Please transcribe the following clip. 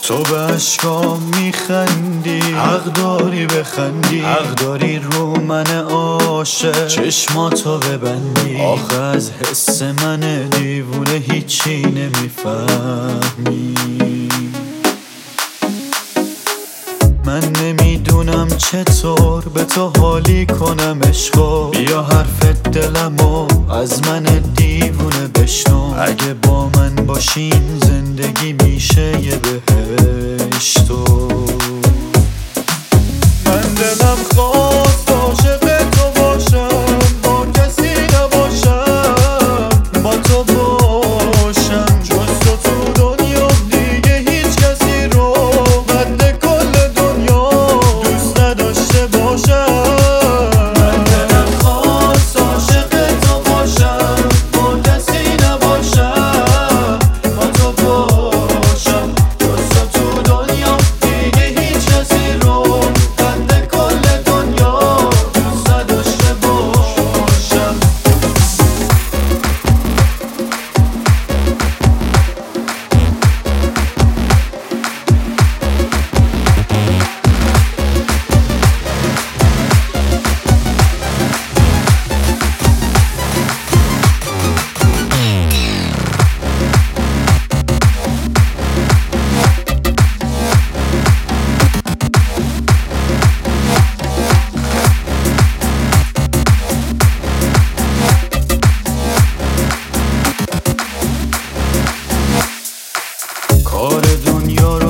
تو به عشقام میخندی، حق داری بخندی، حق داری رو من عاشق چشماتو ببندی. آخه از حس من دیوونه هیچی نمیفهمی. من نمیدونم چطور به تو حالی کنم عشقا. بیا حرف دلمو از من دیوونه بشنو. اگه با من باشین زندگی میشه یه بهشتو. من دلم خواست عاشق تو باشم، با کسی نباشم، با تو باشم. جز تو دنیا دیگه هیچ کسی رو قد کل دنیا دوست نداشته باشم. من دلم خواست عاشق تو باشم، با کسی نباشم، با تو باشم. جز تو دنیا دیگه هیچ کسی رو قد کل دنیا دوست نداشته باشم. کار دنیا